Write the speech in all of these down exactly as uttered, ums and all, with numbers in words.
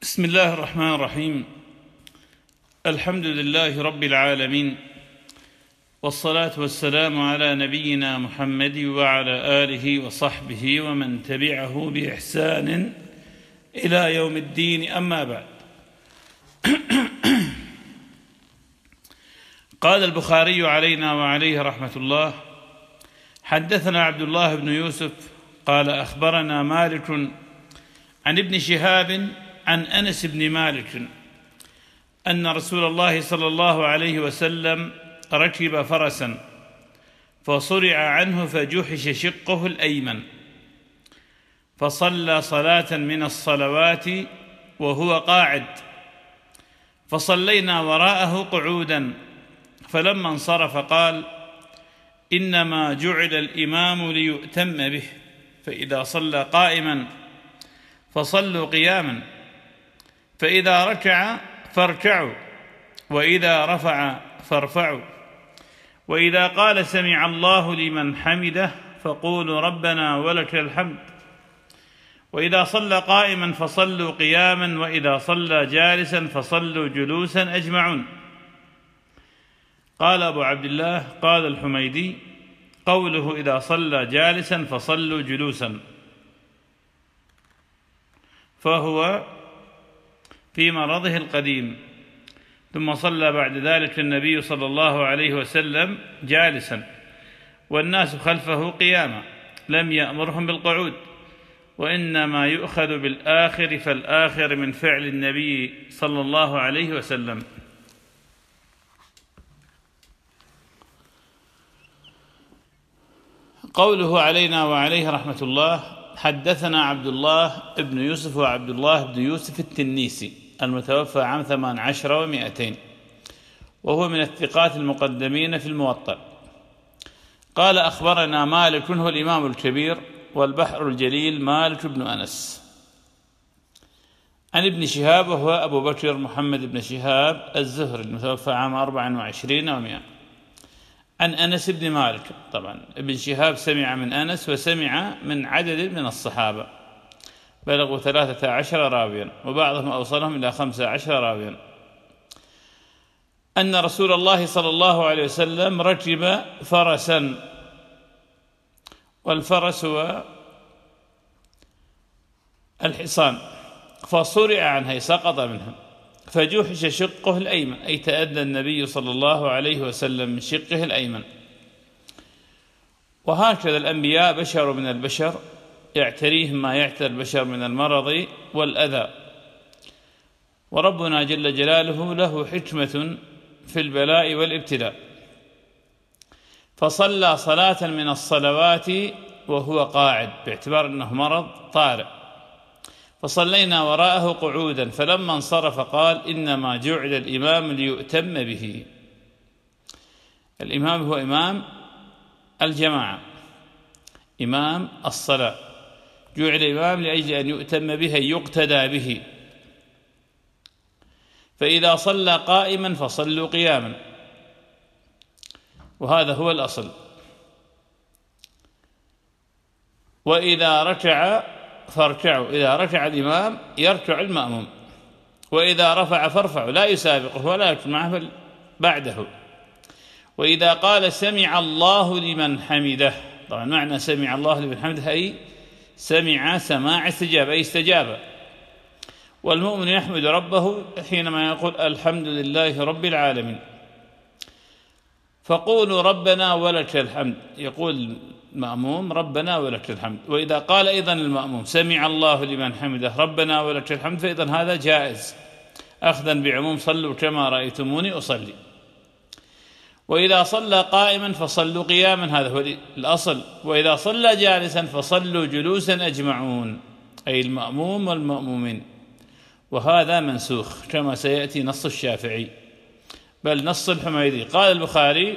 بسم الله الرحمن الرحيم. الحمد لله رب العالمين، والصلاة والسلام على نبينا محمد وعلى آله وصحبه ومن تبعه بإحسان إلى يوم الدين، أما بعد. قال البخاري علينا وعليه رحمة الله: حدثنا عبد الله بن يوسف قال أخبرنا مالك عن ابن شهاب عن أنس بن مالك أن رسول الله صلى الله عليه وسلم ركب فرسا فصرع عنه فجحش شقه الأيمن، فصلى صلاة من الصلوات وهو قاعد، فصلينا وراءه قعودا، فلما انصرف قال: إنما جعل الإمام ليؤتم به، فإذا صلى قائما فصلوا قياما، فإذا ركع فاركعوا، وإذا رفع فارفعوا، وإذا قال سمع الله لمن حمده فقولوا ربنا ولك الحمد، وإذا صلى قائما فصلوا قياما، وإذا صلى جالسا فصلوا جلوسا أجمعون. قال أبو عبد الله: قال الحميدي: قوله إذا صلى جالسا فصلوا جلوسا، فهو في مرضه القديم، ثم صلى بعد ذلك النبي صلى الله عليه وسلم جالسا والناس خلفه قياما، لم يأمرهم بالقعود، وإنما يؤخذ بالآخر فالآخر من فعل النبي صلى الله عليه وسلم. قوله علينا وعليه رحمة الله: حدثنا عبد الله بن يوسف وعبد الله بن يوسف التنيسي المتوفى عام ثمان عشر ومائتين، وهو من الثقات المقدمين في الموطأ. قال أخبرنا مالك، هو الإمام الكبير والبحر الجليل مالك بن أنس، عن ابن شهاب وهو أبو بكر محمد بن شهاب الزهري المتوفى عام أربع وعشرين ومائة، عن أنس بن مالك. طبعا ابن شهاب سمع من أنس وسمع من عدد من الصحابة بلغوا ثلاثة عشر راويا، وبعضهم أوصلهم إلى خمسة عشر راويا، أن رسول الله صلى الله عليه وسلم ركب فرسا، والفرس هو الحصان، فصرع عنها، سقط منها، فجحش شقه الأيمن، أي تأذى النبي صلى الله عليه وسلم من شقه الأيمن. وهكذا الأنبياء بشر من البشر، يعتريهم ما يعتري البشر من المرض والأذى، وربنا جل جلاله له حكمة في البلاء والابتلاء. فصلى صلاة من الصلوات وهو قاعد، باعتبار أنه مرض طارئ، فصلينا وراءه قعودا، فلما انصرف قال: إنما جعل الإمام ليؤتم به. الإمام هو إمام الجماعة، إمام الصلاة، جعل الإمام لأجل أن يؤتم به، يقتدى به. فإذا صلى قائما فصلوا قياما، وهذا هو الأصل. وإذا ركع فاركعوا، إذا ركع الإمام يركع المأموم، وإذا رفع فارفعوا، لا يسابقه ولا يكون معه بل بعده. وإذا قال سمع الله لمن حمده، طبعا معنى سمع الله لمن حمده أي سمع سماع استجابة، أي استجابة. والمؤمن يحمد ربه حينما يقول الحمد لله رب العالمين. فقولوا ربنا ولك الحمد، يقول المأموم ربنا ولك الحمد. وإذا قال أيضا المأموم سمع الله لمن حمده ربنا ولك الحمد، فإذا هذا جائز أخذا بعموم صلوا كما رأيتموني أصلي. وإذا صلى قائما فصلوا قياما، هذا هو الأصل. وإذا صلى جالسا فصلوا جلوسا أجمعون، أي المأموم والمأمومين. وهذا منسوخ كما سيأتي نص الشافعي، بل نص الحميدي. قال البخاري: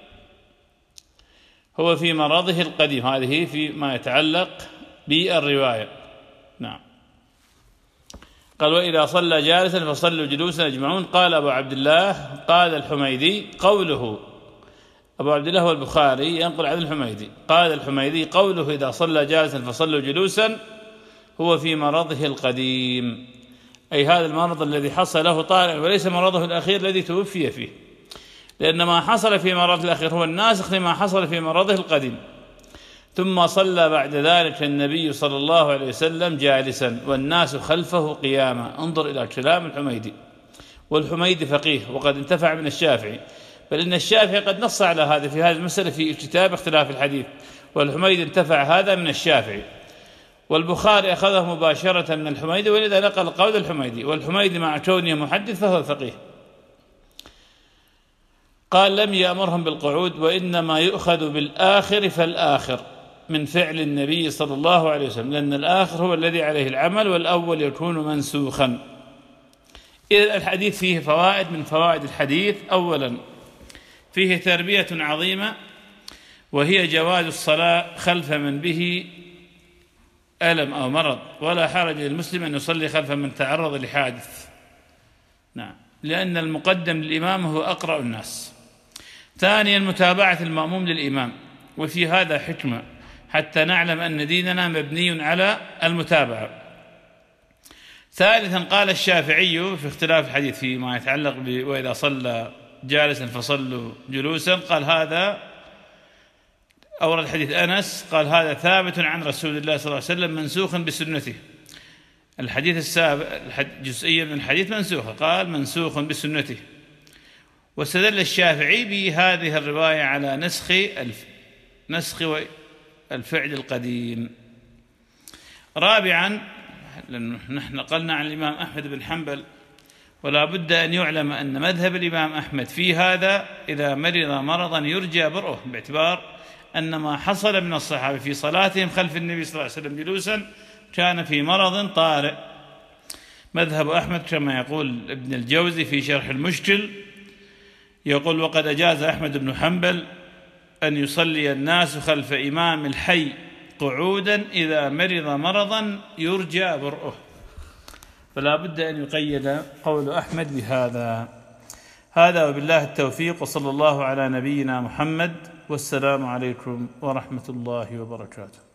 هو في مرضه القديم، هذه فيما يتعلق بالرواية. نعم. قال: وإذا صلى جالسا فصلوا جلوسا أجمعون. قال أبو عبد الله: قال الحميدي قوله، أبو عبد الله هو البخاري ينقل عن الحميدي، قال الحميدي قوله إذا صلى جالسا فصلوا جلوسا هو في مرضه القديم، أي هذا المرض الذي حصل له طارئ وليس مرضه الأخير الذي توفي فيه، لأن ما حصل في مرضه الأخير هو الناسخ لما حصل في مرضه القديم. ثم صلى بعد ذلك النبي صلى الله عليه وسلم جالسا والناس خلفه قياما. انظر إلى كلام الحميدي، والحميدي فقيه وقد انتفع من الشافعي، بل إن الشافعي قد نص على هذا في هذه المسألة في كتاب اختلاف الحديث، والحميدي انتفع هذا من الشافعي، والبخاري أخذه مباشرة من الحميدي، ولذا نقل قول الحميدي، والحميدي مع كونه محدث فهو فقيه. قال لم يأمرهم بالقعود، وإنما يؤخذ بالآخر فالآخر من فعل النبي صلى الله عليه وسلم، لأن الآخر هو الذي عليه العمل، والأول يكون منسوخا. إذا الحديث فيه فوائد. من فوائد الحديث: أولا فيه تربية عظيمة، وهي جواز الصلاة خلف من به ألم أو مرض، ولا حرج للمسلم أن يصلي خلف من تعرض لحادث، نعم، لأن المقدم للإمام هو أقرأ الناس. ثانيا متابعة المأموم للإمام، وفي هذا حكمة حتى نعلم أن ديننا مبني على المتابعة. ثالثا قال الشافعي في اختلاف الحديث فيما يتعلق ب وإذا صلى جالسا فصلوا جلوسا، قال هذا أورد حديث أنس، قال هذا ثابت عن رسول الله صلى الله عليه وسلم منسوخ بسنته. الحديث السابق جزئية من الحديث منسوخة، قال منسوخ بسنته. واستدل الشافعي بهذه الرواية على نسخ الف نسخ الفعل القديم. رابعا لأنه نحن نقلنا عن الإمام أحمد بن حنبل، ولا بد أن يعلم أن مذهب الإمام أحمد في هذا إذا مرض مرضا يرجى برؤه، باعتبار أن ما حصل من الصحابة في صلاتهم خلف النبي صلى الله عليه وسلم جلوسا كان في مرض طارئ. مذهب أحمد كما يقول ابن الجوزي في شرح المشكل، يقول: وقد أجاز أحمد بن حنبل أن يصلي الناس خلف إمام الحي قعودا إذا مرض مرضا يرجى برؤه. فلا بد أن يقيد قول أحمد بهذا. هذا وبالله التوفيق، وصلى الله على نبينا محمد، والسلام عليكم ورحمة الله وبركاته.